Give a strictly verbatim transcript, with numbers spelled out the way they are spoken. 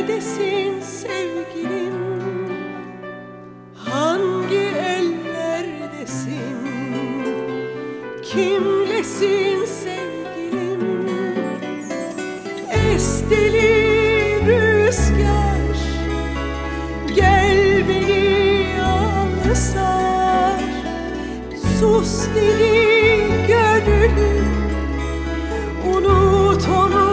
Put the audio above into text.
neredesin sevgilim? Hangi ellerdesin? Kimlesin sevgilim? Es deli rüzgar, gel beni al sar. Sus deli